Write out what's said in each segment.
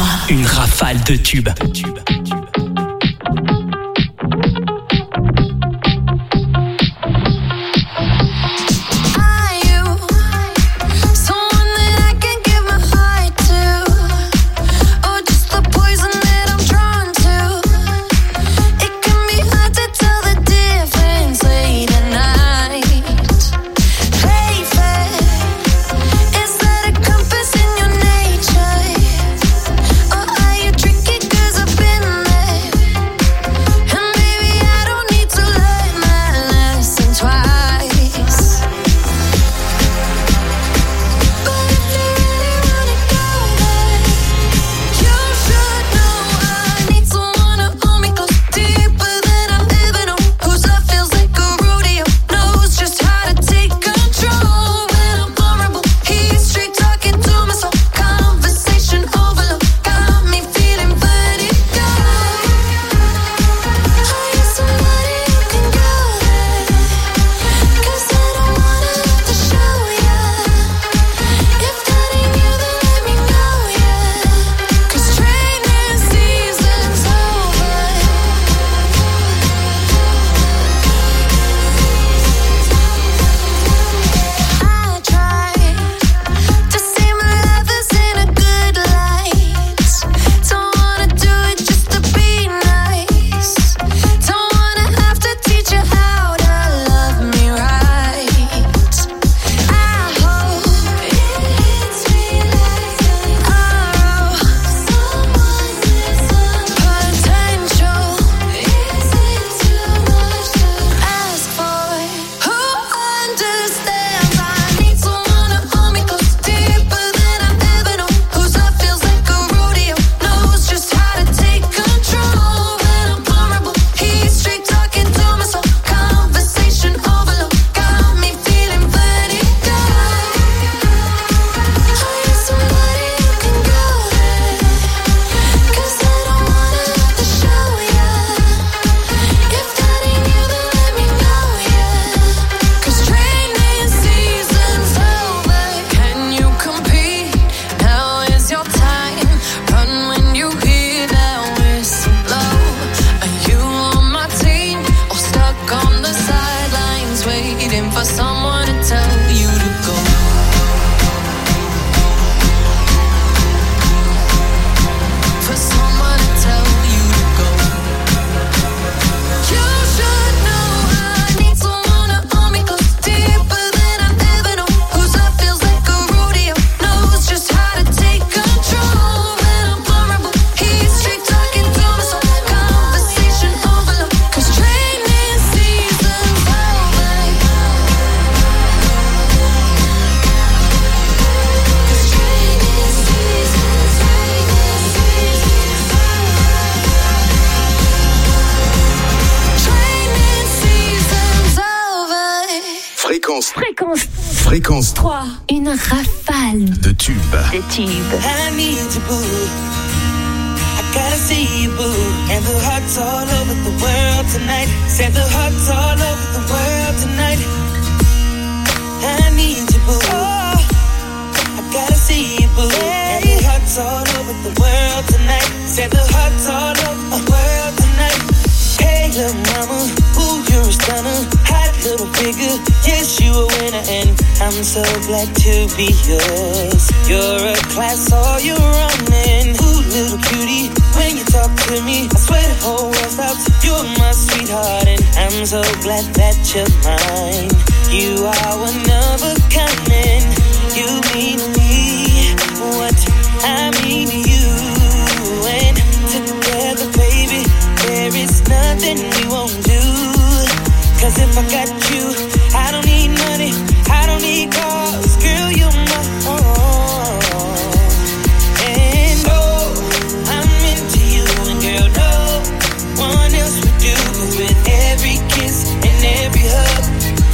Une rafale de tubes. Fréquence 3. Une rafale de tubes. De tubes. I need you, boo. I gotta see you, boo. And the hearts all over the world tonight. Say the hearts all over the world tonight. I need you, boo. Oh, I gotta see you, boo. And the hearts all over the world tonight. Say the hearts all over the world tonight. Hey, little mama, ooh, you're a stunner. Hot little figure, yes, you a winner. And I'm so glad to be yours. You're a class, all you're running. Ooh, little cutie, when you talk to me, I swear the whole world stops. You're my sweetheart, and I'm so glad that you're mine. You are one of a kind, and you mean me what I mean to you. And together, baby, there is nothing we won't do. 'Cause if I got you, I don't need money, I don't need cars, girl, you're my own. And oh, I'm into you, and girl, no one else would do. 'Cause with every kiss and every hug,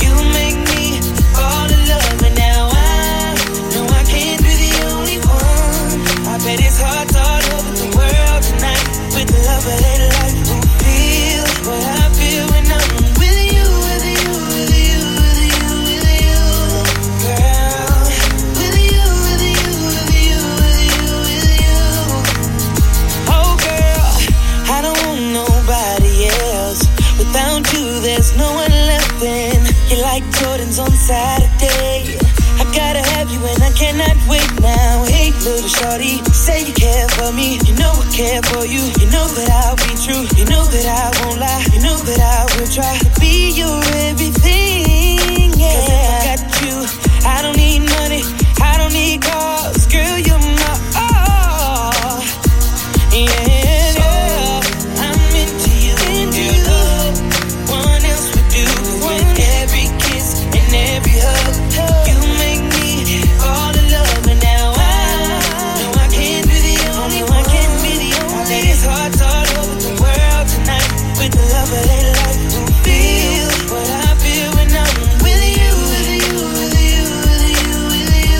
Jordans on Saturday. I gotta have you and I cannot wait now. Hey, little shorty, say you care for me. You know I care for you. You know that I'll be true. You know that I won't lie. You know that I will try to be your everything. Yeah. 'Cause if I got you, I don't need money. I don't need cars. Girl, you're my all. Yeah, I'm into you. Girl, love, one else would do. With every kiss and every hug, you make me all in love. And now I know I can't be the only one. I lay these hearts all over the world tonight with the love of their life. Who feel what I feel when I'm with you, with you, with you, with you, with you.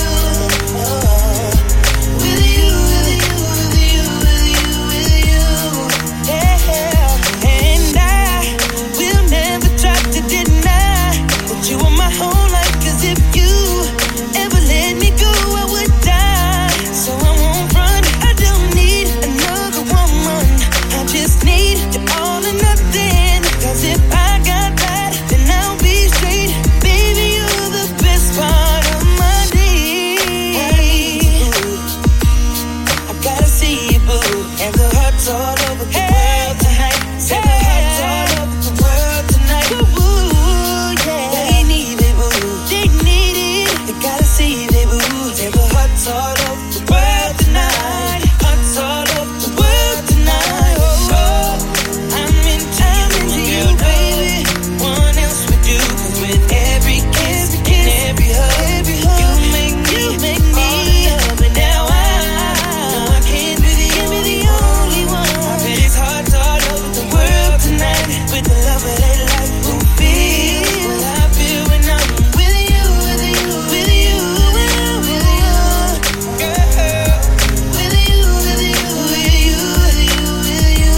With you, with you, with you, with you, with you. Yeah, and I will never try to deny that you are my whole life. 'Cause if you ever let me go, I would die. So I won't run. I don't need another woman. I just need you all or nothing. 'Cause if I got that, then I'll be straight. Baby, you're the best part of my day. I gotta see you, boo. And the hearts all over the world tonight. Say the hearts all over the world tonight. Ooh, yeah. They need it, boo. They need it. They gotta see it, boo. Say the hearts all over the world tonight. Hearts all over the world tonight. Oh, I'm into you, baby. One else would do. 'Cause with every kiss and every hug, you make me love. And now I know I can't be the only one. I bet it's hearts all over the world tonight with the love of their life. Who feel what I feel when I'm with you, with you, with you, with you, girl. With you, with you, with you, with you, with you.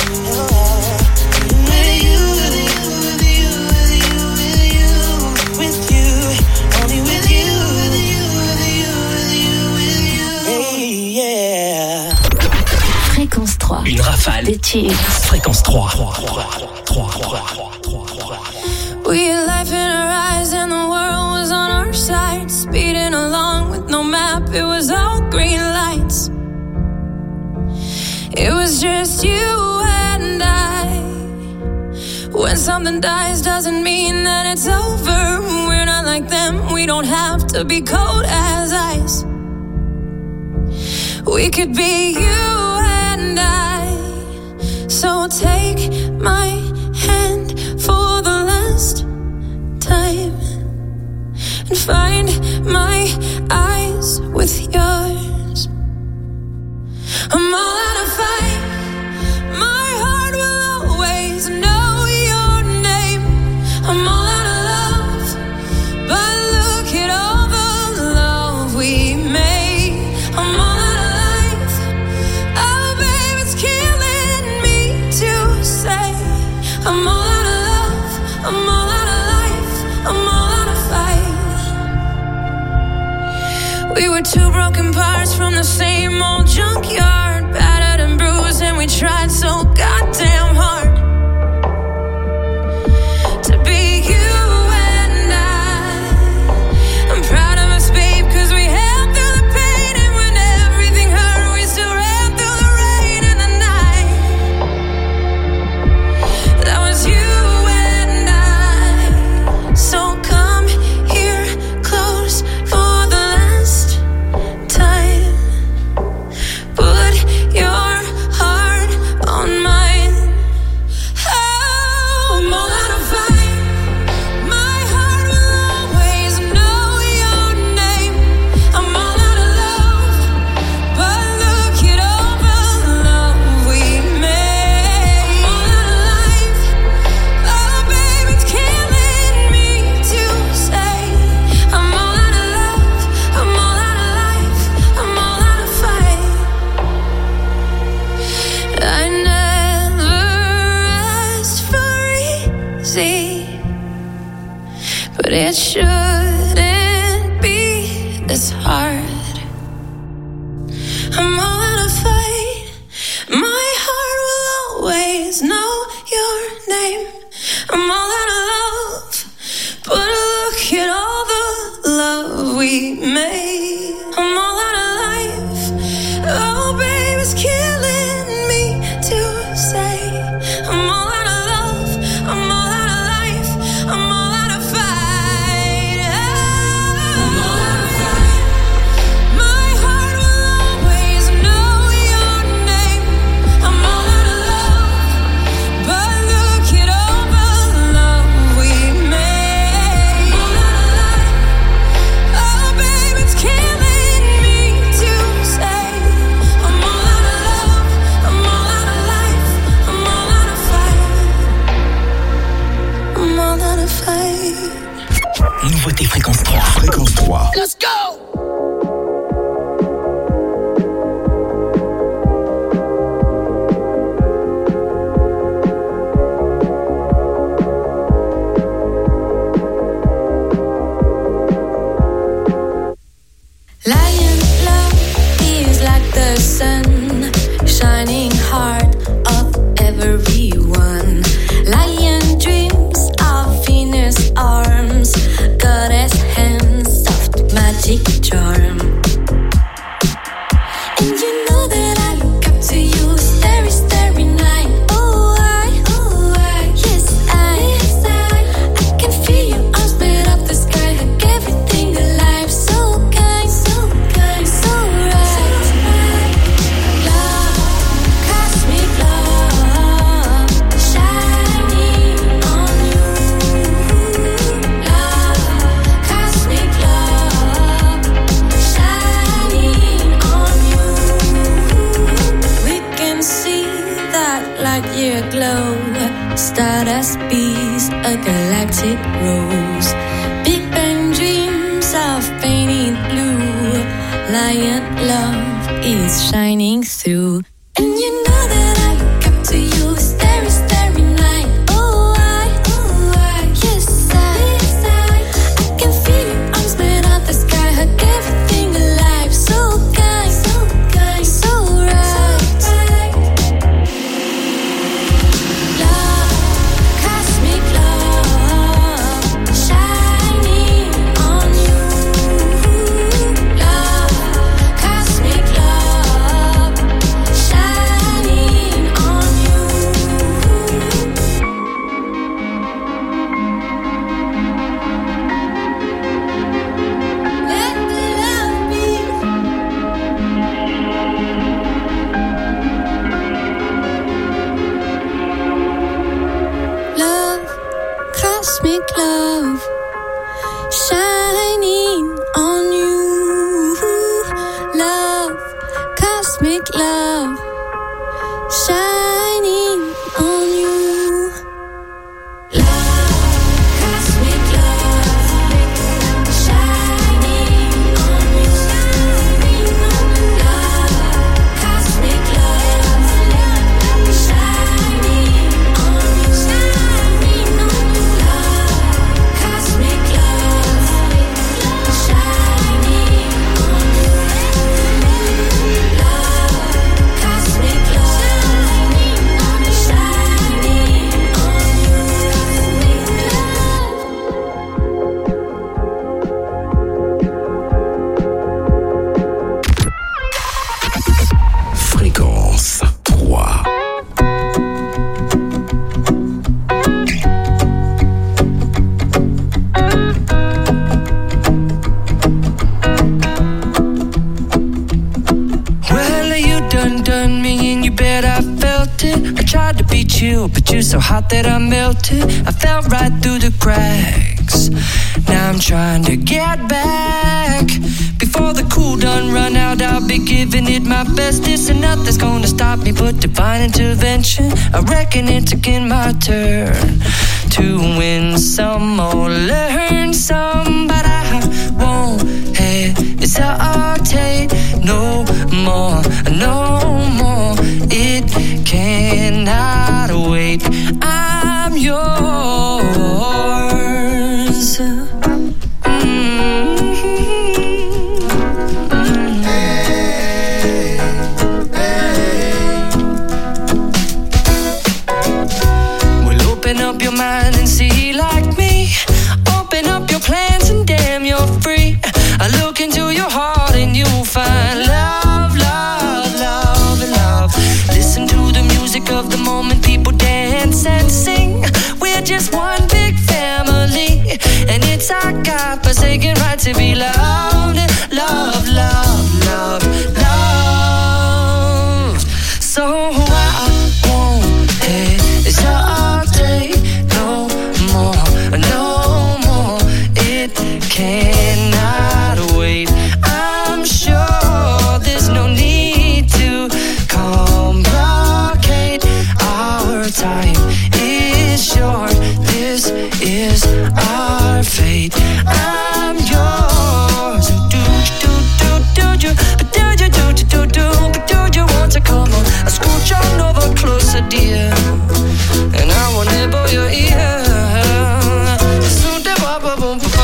With you, with you, with you, with you, with you, with you, only with you, with you, with you, with you, with you. Hey, yeah. Fréquence 3. Une rafale. De tubes. Fréquence 3. We had life in our eyes and the world was on our side. Speeding along with no map, it was all green lights. It was just you and I. When something dies doesn't mean that it's over. We're not like them, we don't have to be cold as ice. We could be you and I. So take my hand for the last time and find my eyes with yours. I'm all out of fight. My heart will always know your name. I'm all out of love, but look at all the love we made. I'm all out of life. Oh, babe, it's killing me to say. I'm all out of love. I'm all out of life. I'm all out of fight. We were two broken parts from the same old junkyard, battered and bruised, and we tried so goddamn hard to be you and I. I'm proud of us, babe, 'cause we held through the pain, and when everything hurt, we still ran through the rain and the night. That was you and I. So come here close for the last time. Put your heart on mine. Oh, I'm all out of fight. My heart will always know your name. I'm all out of love, but look at all the love we made. I'm all out of life. Oh, babe, it's killing me to say. I'm all out of love. I'm all out of life. I'm all out of fight. I never asked for easy, but it shouldn't be this hard. I'm all out of fight. My heart will always know your name. I'm all out of love, but we made. I'm all out of life. Oh, babe, it's killing me to say. I'm all out of love. I'm all out of life. I'm all out of fight. I'm all out of fight. My heart will always know your name. I'm all out of love, but look it over the love we made. I'm all out of life. Oh, babe, it's killing me to say. I'm all out of love. I'm all out of life. I'm all out of fight. I'm all out of fight. Nouveauté Fréquence 3. Fréquence 3. Let's go! Lion love is like the sun, shining heart of everyone. Lion dreams of Venus arms, goddess hands, soft magic charm. And you know that I look up to you, starry, starry night. Oh, yes, I can feel your arms made up the sky, like everything alive. So kind, so right. Love, cosmic love, shining on you. Love, cosmic love, shining on you. We can see that light year glow, stardust bees, a galactic rose. Big Bang dreams of painted blue. Lion love is shining through. And you know that I look up to you, starry, starry night. Oh, yes, I can feel your arms made of the sky, hug everything alive. So kind, so right. Love, cosmic love, shining on you. Love, cosmic love, shining on you. Let the love be. Love, cosmic love, shining on you. Love, cosmic love, shining on you. Love, cosmic love, shining on you. Love, cosmic love, shining on you. Love, cosmic love, shining on you. Love, cosmic you, but you're so hot that I melted. I fell right through the cracks. Now I'm trying to get back. Before the cool done run out, I'll be giving it my bestest, and nothing's gonna stop me but divine intervention. I reckon it's again my turn to win some or learn some, but I won't hesitate no more, no more. It cannot wait. I'm yours. Open up your mind and see like me. Open up your plans and damn, you're free. I just one big family, and it's our God-forsaken right to be loved, loved, loved, loved, loved. So I won't hesitate no more, no more. It cannot wait. I'm sure there's no need to complicate. Our time is short. This is our fate. I'm yours. Do you, but do you want to come on? I scooch on over closer, dear, and I will nibble your ear. Soon to bop, boom, boom, boom.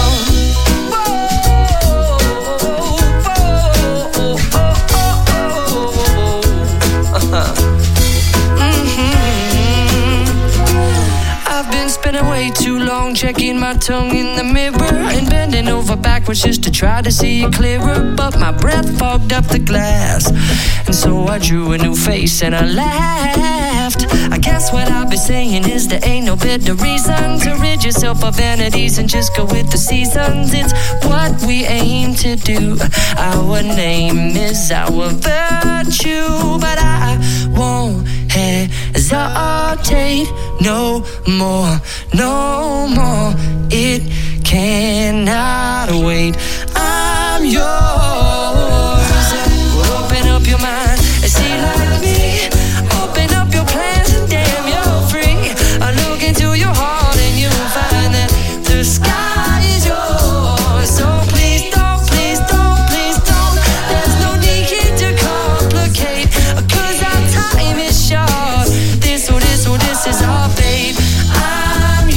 I've been spending way too long checking my tongue in the mirror and bending over backwards just to try to see it clearer, but my breath fogged up the glass, and so I drew a new face and I laughed. I guess what I've been saying is there ain't no better reason to rid yourself of vanities and just go with the seasons. It's what we aim to do. Our name is our virtue, but I won't hesitate no more, no more. It cannot wait. I'm yours. Well, open up your mind and see like me. Open up your plans and damn, you're free. I look into your heart and you'll find that the sky is yours. So please don't, please don't, please don't. There's no need to complicate, 'cause our time is short. This is our fate. I'm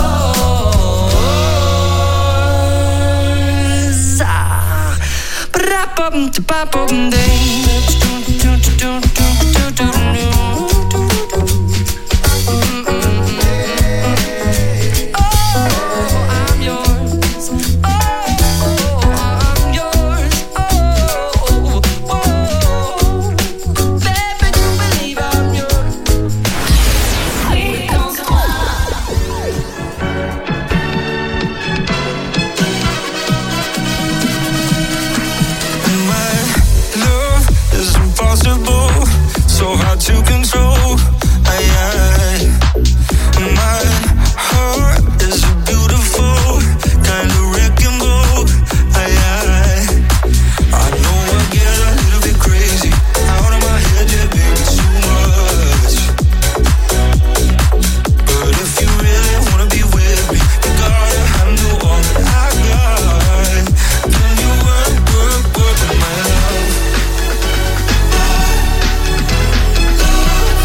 yours. So hard to control. My heart is a beautiful kind of wrecking ball. I know I get a little bit crazy out of my head, yeah, baby, too much. But if you really wanna be with me, you gotta handle all that I got. Can you work with my love?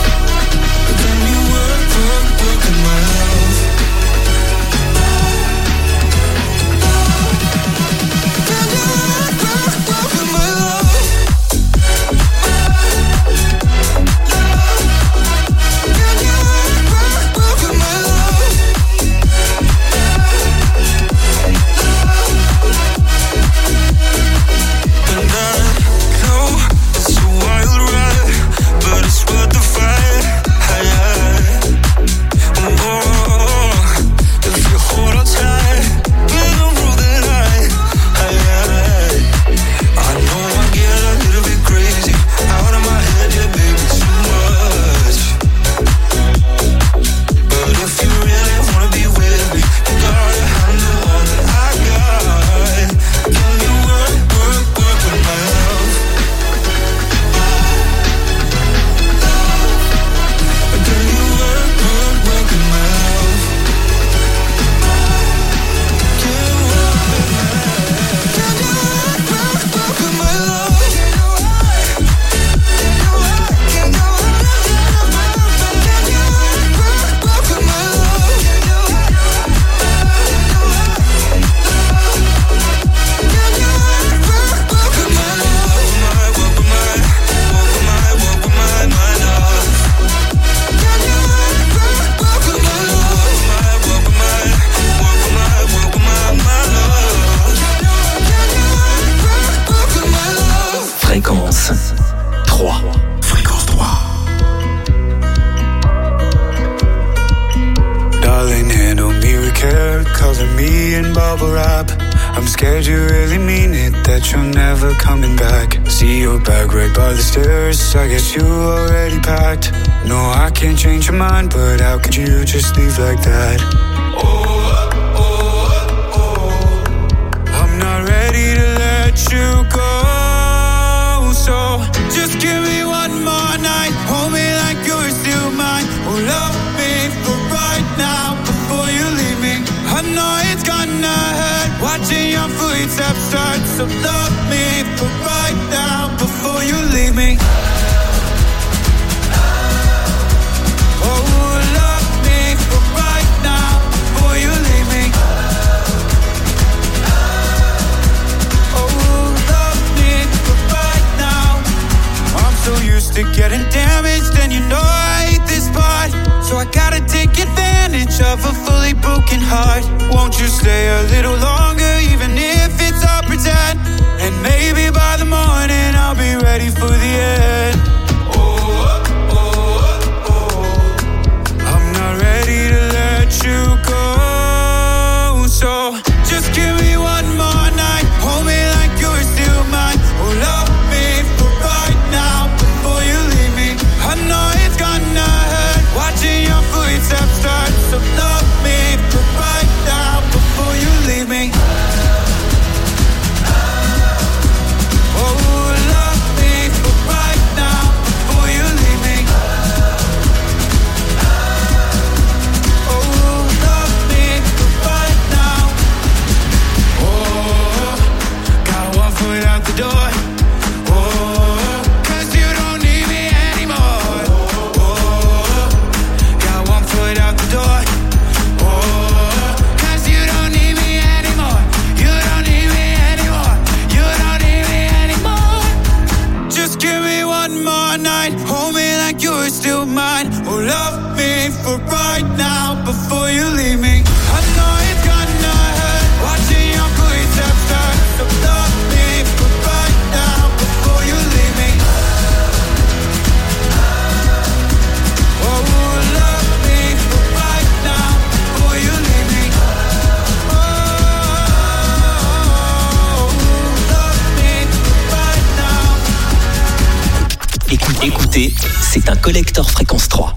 hair, color me in bubble wrap. I'm scared you really mean it, that you're never coming back. See your bag right by the stairs, I guess you already packed. No, I can't change your mind, but how could you just leave like that? I'm not ready to let you go. So just give me one more night, hold me like you're still mine. Oh, love me for right now before you leave me. I know it's gonna hurt watching your footsteps start. So love me for right now before you leave me. Oh, love me for right now before you leave me. Oh, love me for right now. I'm so used to getting damaged, and you know I hate this part. So I gotta take advantage of a fully broken heart. Won't you stay a little longer, even if it's all pretend? And maybe by the morning I'll be ready for the end. I'm not ready to let you go. So just give me one more night, hold me like you're still mine. Oh, love me for right now before you leave me. I know it's gonna hurt watching your footsteps start. So love me for right now before you leave me. Oh, love me for right now before you leave me. Oh, love me for right now. Oh, got one foot out the door. Oh, 'cause you don't need me anymore. Oh, got one foot out the door. Oh, 'cause you don't need me anymore. You don't need me anymore. You don't need me anymore. Just give me one more night, hold me like you're still mine. Oh, love me for right now before you leave me. I know it's gonna hurt watching your footsteps start. So love me for right now before you leave me. Oh, love me for right now before you leave me. Oh, love me for right now. Écoutez, c'est un collector fréquence 3.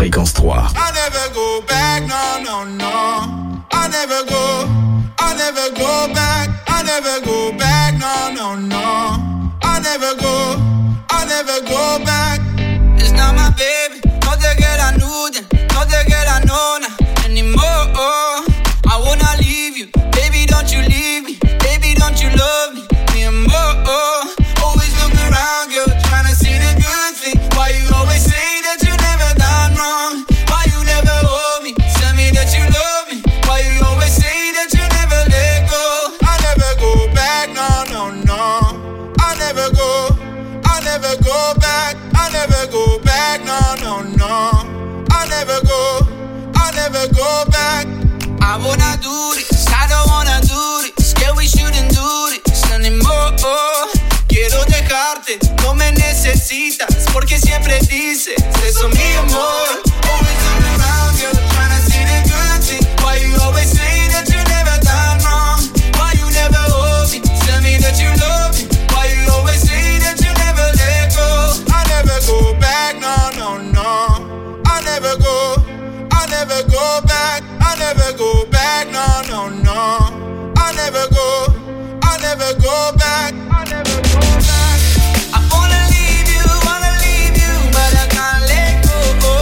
Fréquence 3. I never go back, no, no, no. I never go back. I never go back, no, no, no. I never go back. It's not my baby, no te queda nude, no te queda nona anymore. I wanna leave you, baby, don't you leave me, baby, don't you love me anymore. Always look around, girl, trying to see the good thing. Why you always say that you never done wrong? Why you never hold me? Tell me that you love me. Why you always say that you never let go? I never go back, no, no, no. I never go back. I never go back, no, no, no. I never go back. I wanna do this, I don't wanna do this. Scared we shouldn't do this anymore. Quiero dejarte, no me necesitas, porque siempre dices eso, mi amor. Always turn around, girl, trying to see the good thing. Why you always say that you never done wrong? Why you never hold me? Tell me that you love me. Why you always say that you never let go? I never go back, no, no, no. I never go back. I never go back, no, no, no. I never go back. I never go back. I wanna leave you, but I can't let go.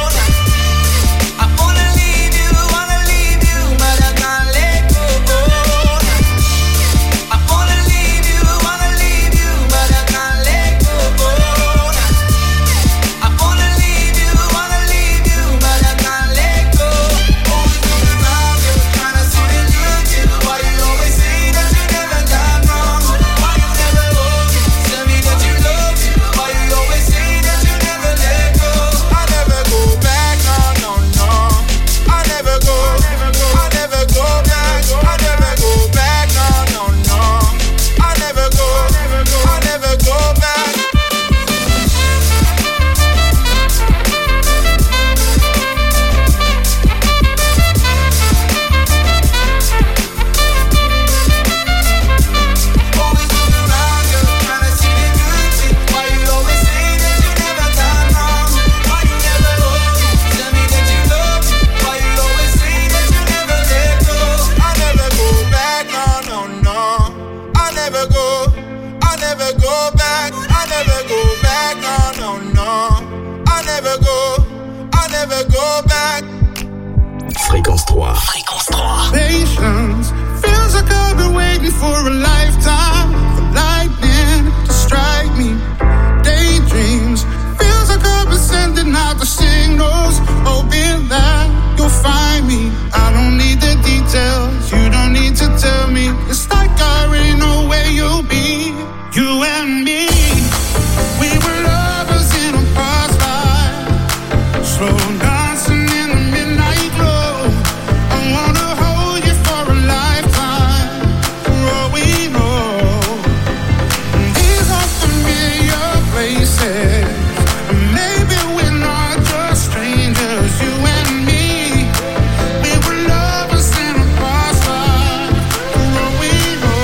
I wanna leave you, but I can't let go. I wanna leave you, but I can't let go. I wanna leave you, but I can't let go. Always look around, you're trying to see the good thing. Why you always say that you never done wrong? Why you never hold me? Tell me that you love me. Why you always say that you never let go? I never go back, no, no, no. I never go back. I never go back, no, no, no. I never go back. Always look around, girl, trying to see the good thing. Why you always say that you never done wrong? Why you never hold me? Tell me that you love me. Why you always say that you never let go? I never go back, no, no, no. I never go back. I never go back, no, no, no. I never go back. Fréquence 3. Fréquence 3. Patience feels like I've been waiting for a lifetime for lightning to strike me. Daydreams feels like I've been sending out the signals, hoping that you'll find me. I don't need the details, you don't need to tell me. It's like I already know where you'll be. You and me, we were lovers in a past life, slow dancing in the midnight glow. I wanna hold you for a lifetime, for all we know. These are familiar places, maybe we're not just strangers. You and me, we were lovers in a past life, for all we know.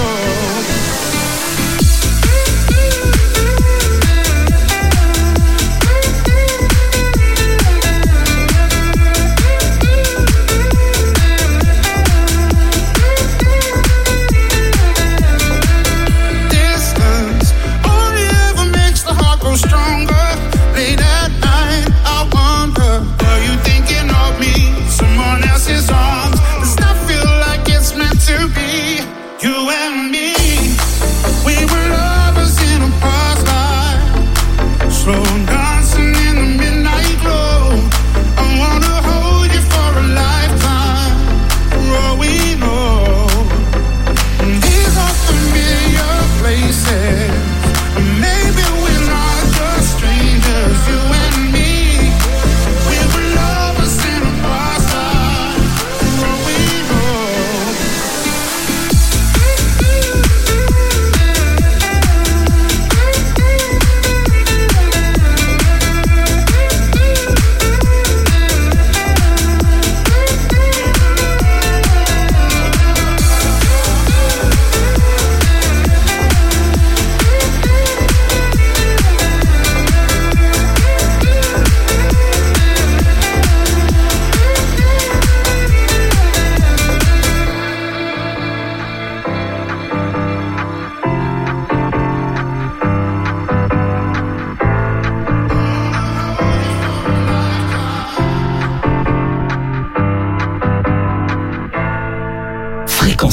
Distance only ever makes the heart grow stronger. Late at night, I wonder, are you thinking of me? Someone else's arms. Does not feel like it's meant to be. You and me, we were lovers in a past life, slow dancing in the midnight glow. I wanna hold you for a lifetime, for all we know. These are familiar places, maybe we're not just strangers. You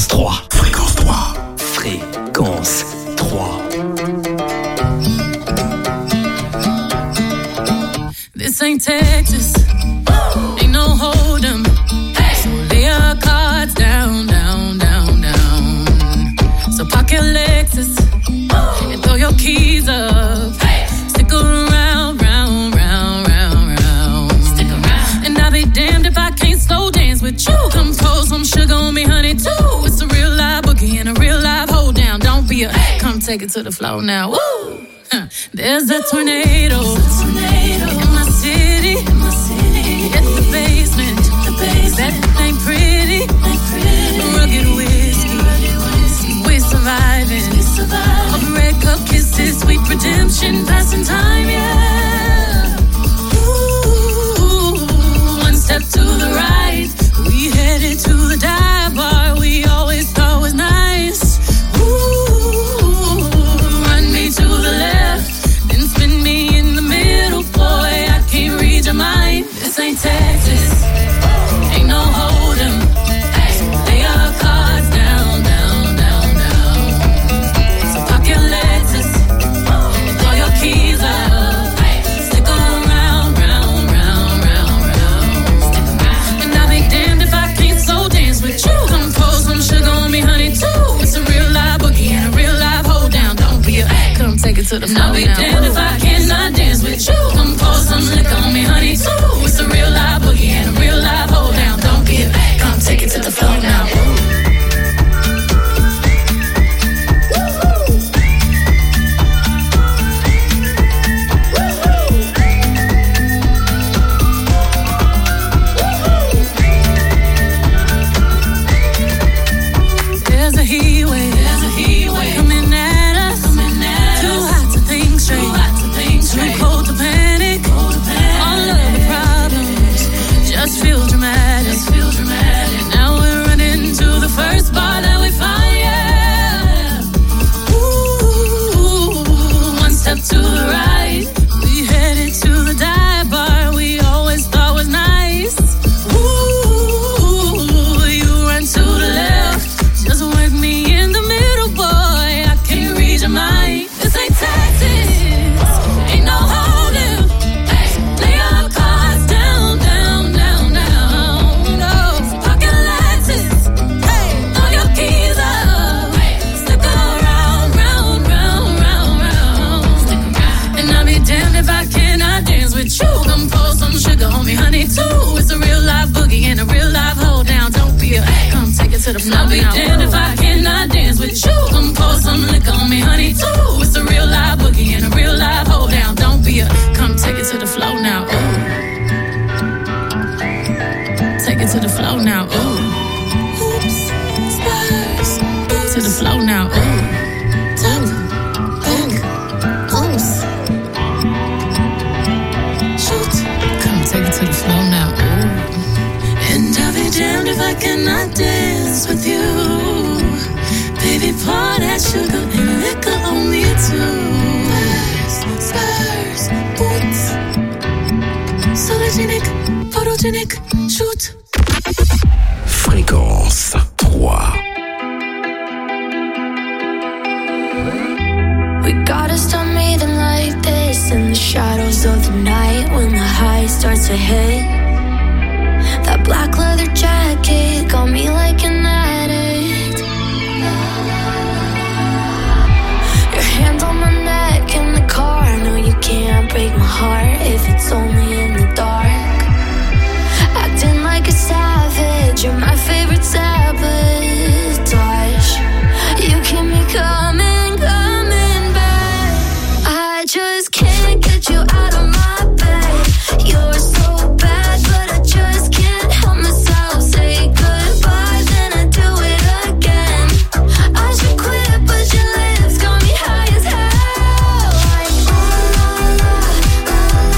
3. Fréquence 3. Fréquence 3. This ain't Texas, ain't no hold'em. So lay your cards down, down, down, down. So park your Lexus and throw your keys up. Stick around, round, round, round, round. Stick around. And I'll be damned if I can't slow dance with you. Come pour some sugar on me, honey, too. It's a real live boogie and a real live hold down. Don't be a come take it to the floor now. Woo! There's a tornado in my city. Hit the basement. That ain't pretty. Rugged whiskey. We're surviving. A breakup kisses, sweet redemption, passing time, yeah. Ooh, one step to the right. We headed to the dive bar we always thought was nice. Ooh, run me to the left, then spin me in the middle, boy, I can't read your mind. This ain't Texas, ain't no hold'em. Lay your cards down, down, down, down. So park your Lexus and throw your keys up. Stick around, round, round, round, round. And I'll be damned if I can't slow dance with you. Come pour some sugar on me, honey, too. It's a real live boogie and a real live hold down. Don't be a come take it to the floor. I'll be damned if I cannot dance with you. Come pour some liquor on me, honey, too. It's a real live boogie and a real live hold down. Don't be a come take it to the floor now. There's a heat wave coming at us. Too hot to think straight, too cold to panic. All of the problems just feel dramatic. Now we're running to the first bar that we find, yeah. Ooh, one step to the right. We headed to the dive bar we always thought was nice. Ooh, you run to the left, just work me in the middle, boy, I can't read your mind. This ain't Texas, ain't no hold'em. Lay your cards down, down, down, down. No, pocket Lexus, throw your keys up. Stick around, round, round, round, round. And I'll be damned if I cannot dance with you. Come pour some sugar on me, honey, too. It's a real live boogie and a real live hold down. Don't be a come take it to the floor. I'll be damned if I cannot dance with you. Come pour some liquor on me, honey, too. It's a real live boogie and a real live hold down. Don't be a come take it to the floor now. Ooh. Take it to the floor now. Ooh. Oops. Spurs. To the floor now. Ooh. Top. Back. Oops. Shoot. Come take it to the floor now. Ooh. And I'll be damned if I cannot dance with you. Baby, pour that sugar and liquor on me too. Spurs, boots. Sologenic, photogenic, shoot. Fréquence 3. We gotta stop meeting like this in the shadows of the night when the high starts to hit. That black leather jacket got me like an addict. Your hand on my neck in the car. No, you can't break my heart if it's only in the dark. Acting like a savage, you're my favorite sabotage. You keep me coming, coming back. I just can't get you out of my bed. You're so bad, but I just can't help myself. Say goodbye, then I do it again. I should quit, but your lips got me high as hell. Like, oh, la, la, la,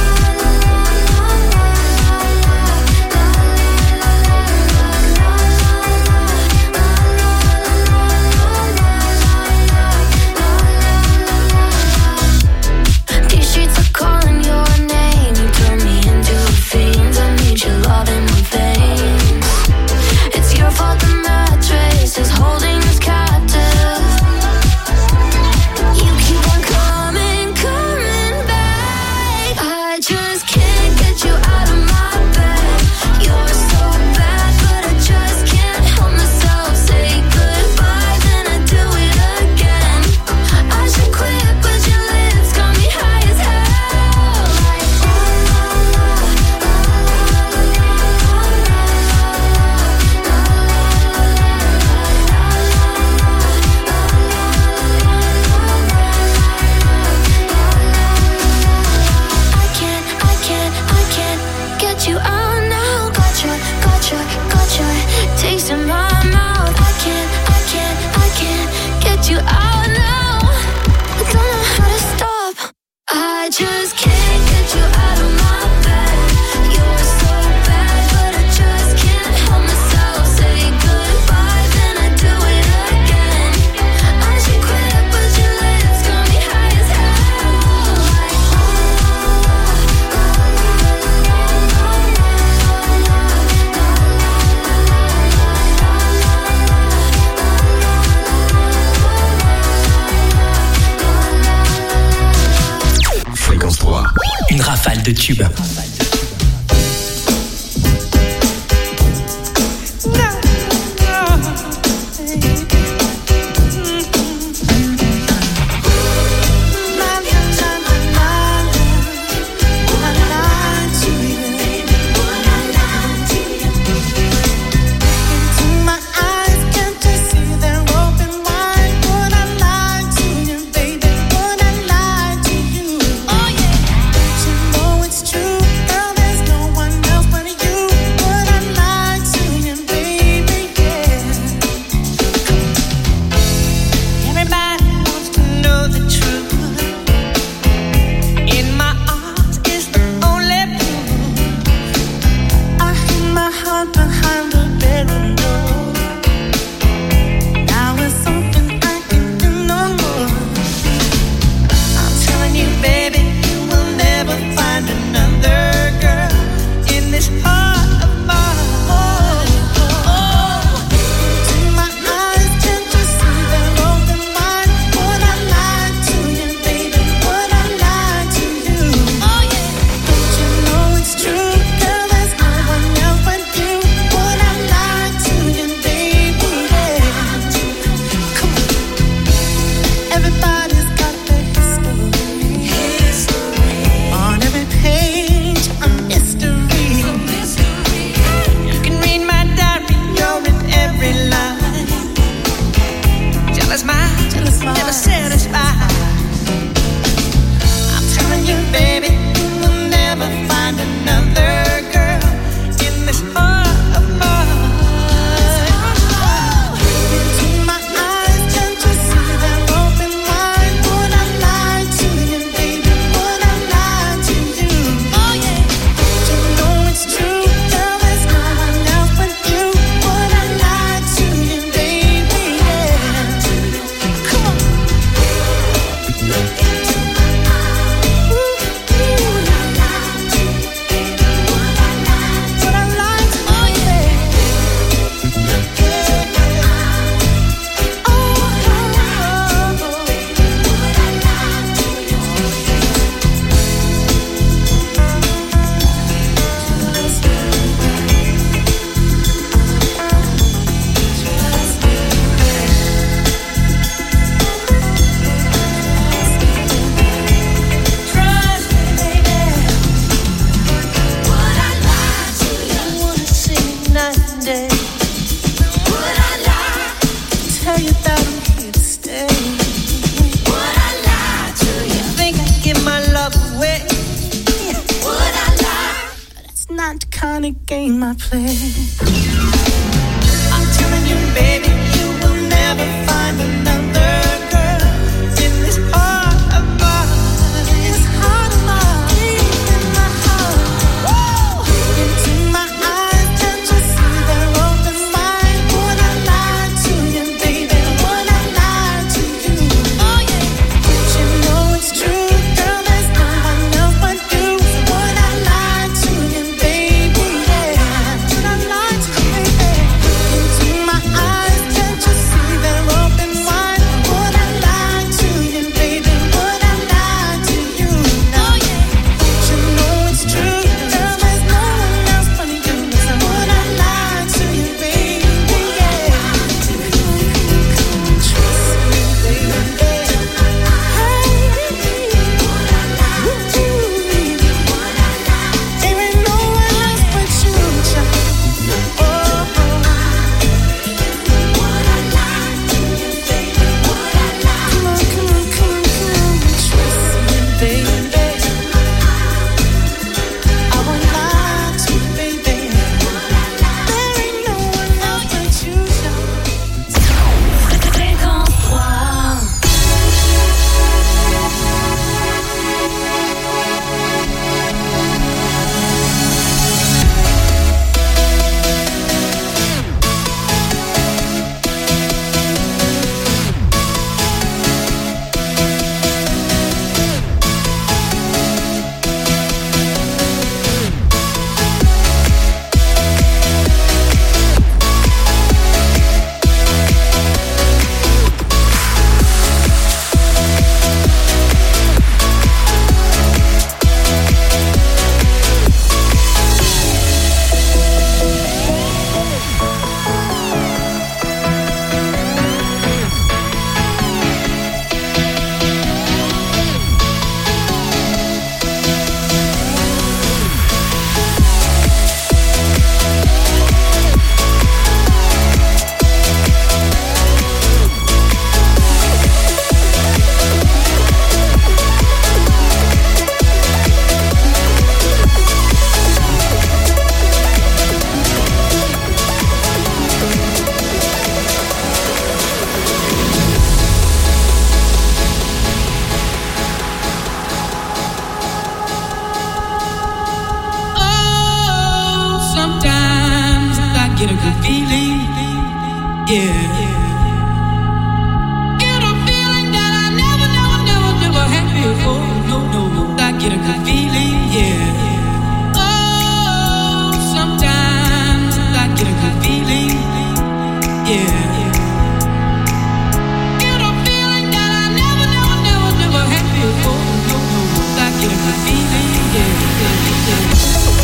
de tubes. Wine get a good feeling, yeah. Get a feeling that I never had before. No, I get a good feeling, yeah. Oh, sometimes I get a good feeling, yeah. Get a feeling that I never had before. No, I get a good feeling, yeah.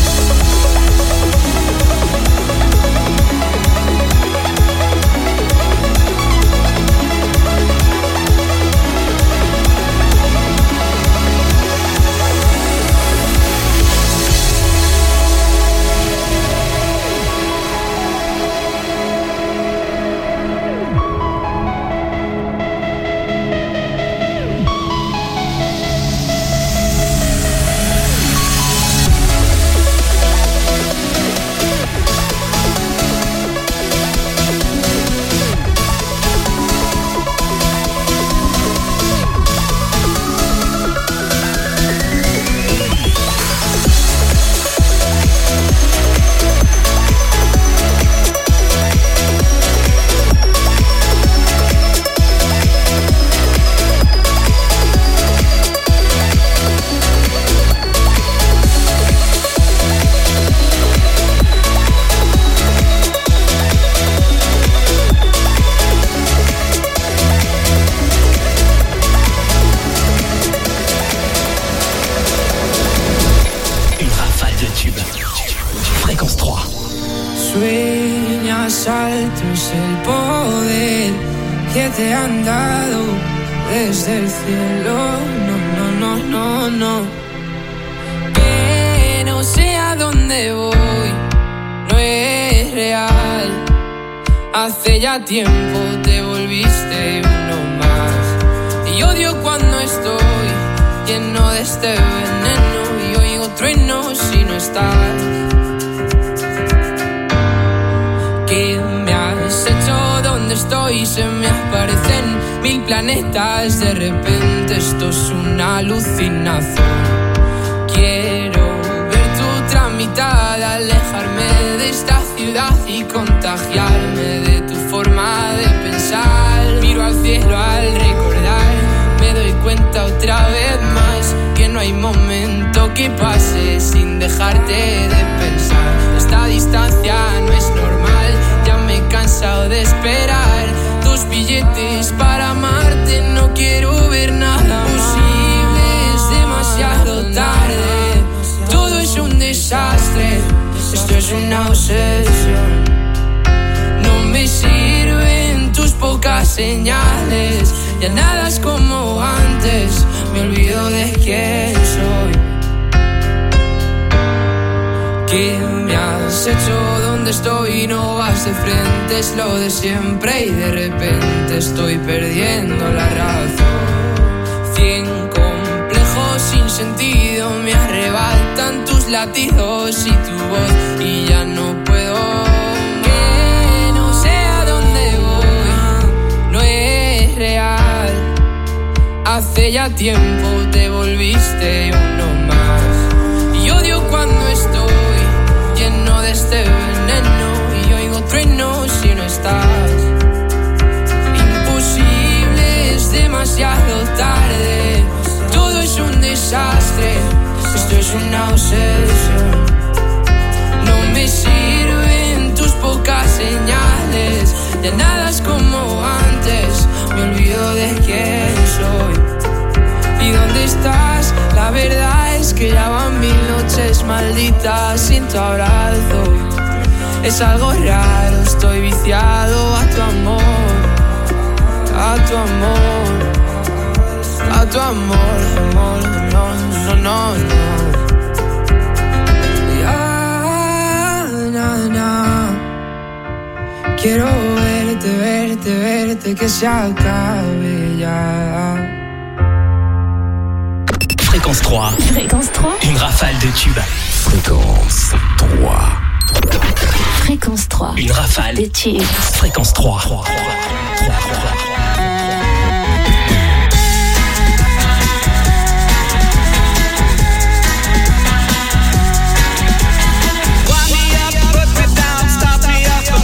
Sueños el poder que te han dado desde el cielo. No. Que no sé a dónde voy, no es real. Hace ya tiempo te volviste uno más. Y odio cuando estoy lleno de este veneno y oigo truenos si no estás. ¿Qué me has hecho? ¿Dónde estoy? Se me aparecen 1000 planetas. De repente esto es una alucinación. Quiero ver tu tramitada, alejarme de esta ciudad y contagiarme de tu forma de pensar. Miro al cielo al recordar, me doy cuenta otra vez más que no hay momento que pase sin dejarte de pensar. Esta distancia no es normal, ya me he cansado de esperar tus billetes para amarte. No quiero ver nada posible, es demasiado tarde. Todo es un desastre, esto es una obsesión. No me sirven tus pocas señales, ya nada es como antes, me olvido de quién soy. ¿Qué me has hecho? ¿Dónde estoy? No vas de frente, es lo de siempre y de repente estoy perdiendo la razón. 100 complejos sin sentido me arrebatan tus latidos y tu voz y ya no puedo. Que no sé a dónde voy, no es real. Hace ya tiempo te volviste uno más. Y odio cuando estoy lleno de este veneno y oigo truenos si no estás. Imposible, es demasiado tarde. Todo es un desastre, esto es una obsesión. No me sirven tus pocas señales, ya nada es como antes, me olvido de quién soy. ¿Y dónde estás? La verdad es que ya van 1000 noches malditas sin tu abrazo. Es algo raro, estoy viciado a tu amor, a tu amor, a tu amor, amor, no. Ya, na. Quiero verte, que se acabe ya. Fréquence 3. Fréquence 3. Une rafale de tubes. Fréquence 3. Fréquence 3. Une rafale de tubes. Fréquence 3. Wind me up, put me down, stop me up.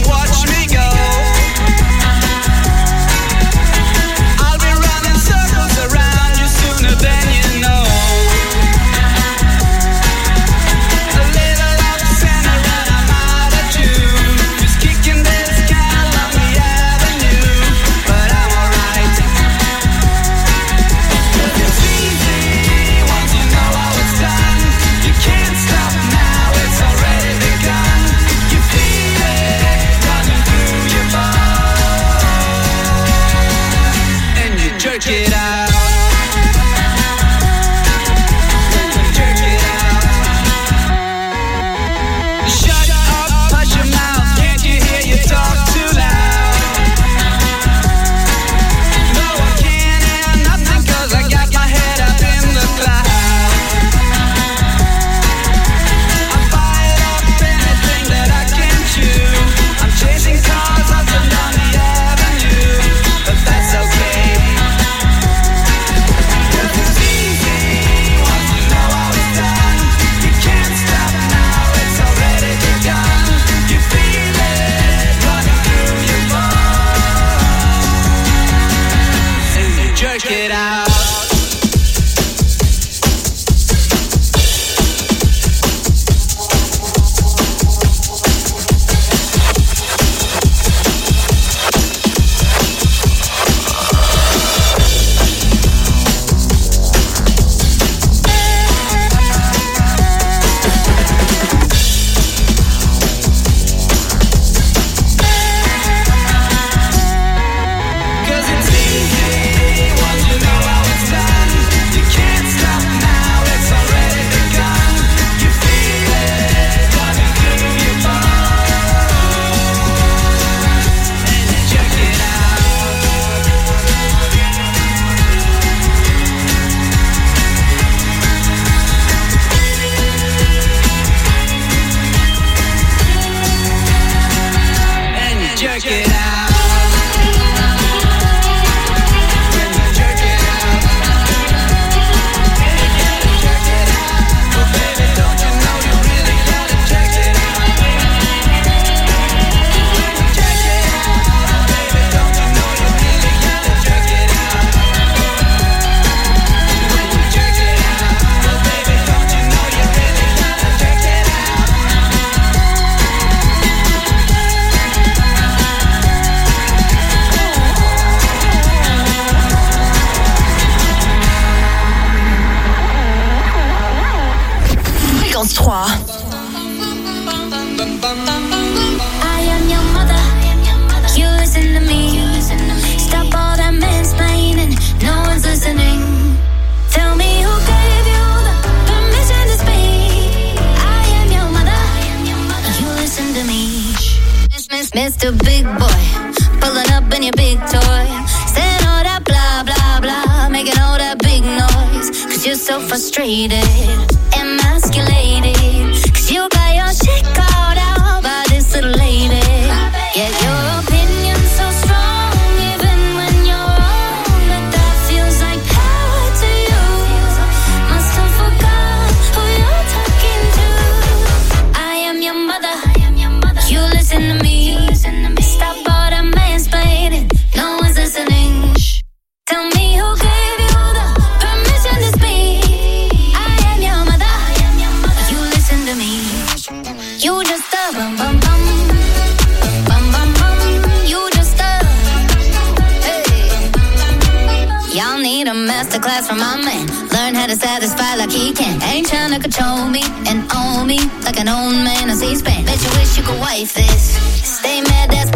I am your mother. You listen to me. Stop all that mansplaining. No one's listening. Tell me who gave you the permission to speak. I am your mother. You listen to me. Mr. Big Boy, pulling up in your big toy, saying all that blah blah blah, making all that big noise. Cause you're so frustrated, emasculated. Cause you got your shit called out by this little lady. Yeah, your opinion's so strong, even when you're wrong, that feels like power to you. Must have forgot who you're talking to. I am your mother. You listen to me. Stop all that mansplaining. No one's listening. Tell me who gave you the permission to speak. I am your mother. You listen to me. You just a bum bum bum. Bum bum bum. You just a hey. Y'all need a masterclass from my man. Learn how to satisfy like he can. Ain't trying to control me and own me like an old man on C-SPAN. Bet you wish you could wife this. Stay mad, that's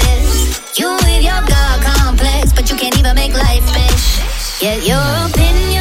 priceless. You with your God complex, but you can't even make life, bitch. Yet your opinion